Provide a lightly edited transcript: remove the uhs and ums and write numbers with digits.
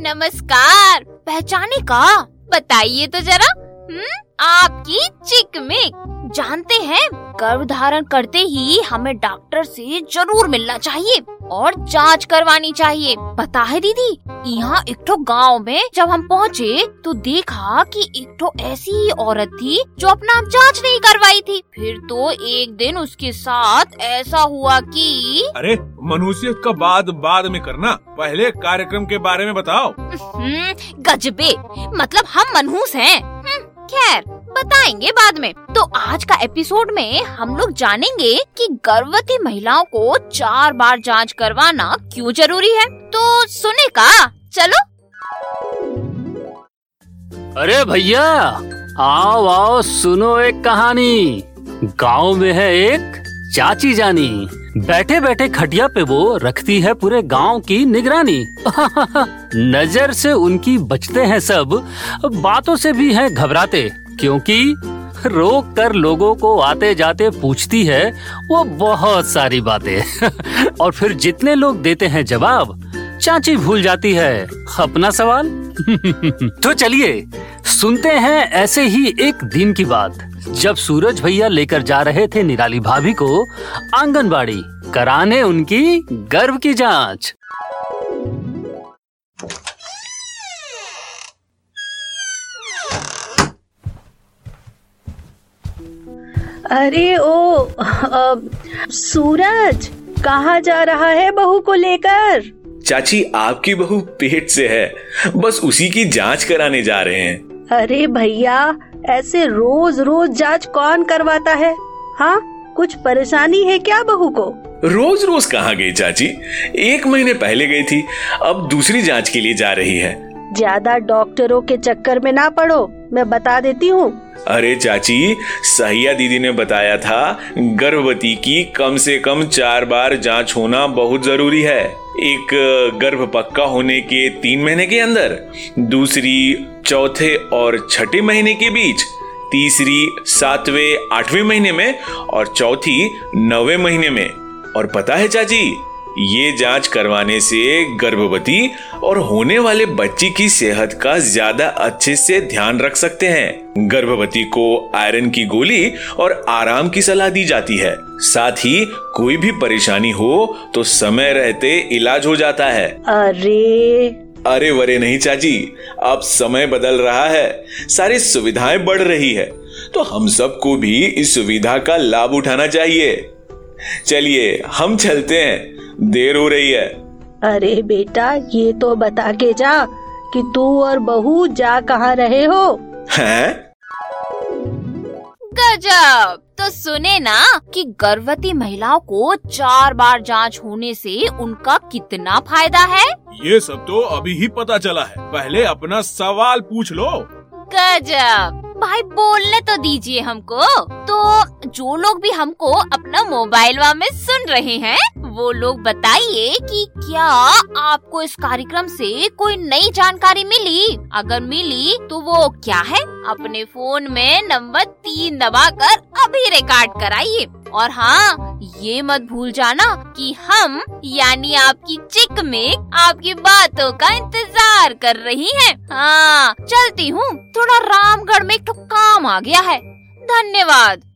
नमस्कार, पहचाने का? बताइए तो जरा। आपकी चिकमिक। जानते हैं, गर्भ धारण करते ही हमें डॉक्टर से जरूर मिलना चाहिए और जांच करवानी चाहिए। पता है दीदी, यहाँ एक तो गाँव में जब हम पहुँचे तो देखा कि एक तो ऐसी ही औरत थी जो अपना जांच नहीं करवाई थी। फिर तो एक दिन उसके साथ ऐसा हुआ कि अरे मनुष्य का बाद में करना, पहले कार्यक्रम के बारे में बताओ। गजबे, मतलब हम मनहूस हैं। खैर बताएंगे बाद में। तो आज का एपिसोड में हम लोग जानेंगे कि गर्भवती महिलाओं को 4 बार जांच करवाना क्यों जरूरी है। तो सुने का, चलो। अरे भैया, आओ सुनो एक कहानी। गांव में है एक चाची जानी, बैठे बैठे खटिया पे वो रखती है पूरे गांव की निगरानी। नजर से उनकी बचते हैं सब, बातों से भी हैं घबराते, क्योंकि रोक कर लोगों को आते जाते पूछती है वो बहुत सारी बातें। और फिर जितने लोग देते हैं जवाब, चाची भूल जाती है अपना सवाल। तो चलिए सुनते हैं ऐसे ही एक दिन की बात, जब सूरज भैया लेकर जा रहे थे निराली भाभी को आंगनबाड़ी कराने उनकी गर्भ की जांच। अरे सूरज कहाँ जा रहा है बहू को लेकर? चाची, आपकी बहू पेट से है, बस उसी की जांच कराने जा रहे हैं। अरे भैया, ऐसे रोज रोज जांच कौन करवाता है? हाँ, कुछ परेशानी है क्या बहू को? रोज रोज कहाँ गई चाची, 1 महीने पहले गई थी, अब दूसरी जांच के लिए जा रही है। ज्यादा डॉक्टरों के चक्कर में ना पड़ो, मैं बता देती हूँ। अरे चाची, सहिया दीदी ने बताया था गर्भवती की कम से कम 4 बार जांच होना बहुत जरूरी है। एक गर्भ पक्का होने के 3 महीने के अंदर, दूसरी चौथे और छठे महीने के बीच, तीसरी 7वें 8वें महीने में और चौथी 9वें महीने में। और पता है चाची, ये जांच करवाने से गर्भवती और होने वाले बच्ची की सेहत का ज्यादा अच्छे से ध्यान रख सकते हैं। गर्भवती को आयरन की गोली और आराम की सलाह दी जाती है। साथ ही कोई भी परेशानी हो तो समय रहते इलाज हो जाता है। अरे वरे नहीं चाची, अब समय बदल रहा है, सारी सुविधाएं बढ़ रही है, तो हम सबको भी इस सुविधा का लाभ उठाना चाहिए। चलिए हम चलते हैं, देर हो रही है। अरे बेटा, ये तो बता के जा कि तू और बहू जा कहाँ रहे हो? हैं? गजब। तो सुने ना कि गर्भवती महिलाओं को 4 बार जांच होने से उनका कितना फायदा है। ये सब तो अभी ही पता चला है, पहले अपना सवाल पूछ लो। गजब, भाई बोलने तो दीजिए हमको। तो जो लोग भी हमको अपना मोबाइल में सुन रहे हैं, वो लोग बताइए कि क्या आपको इस कार्यक्रम से कोई नई जानकारी मिली? अगर मिली तो वो क्या है? अपने फोन में नंबर 3 दबाकर अभी रिकॉर्ड कराइए। और हाँ, ये मत भूल जाना कि हम यानी आपकी चिकमिक आपकी बातों का इंतजार कर रही हैं। हाँ, चलती हूँ, थोड़ा रामगढ़ में एक तो काम आ गया है। धन्यवाद।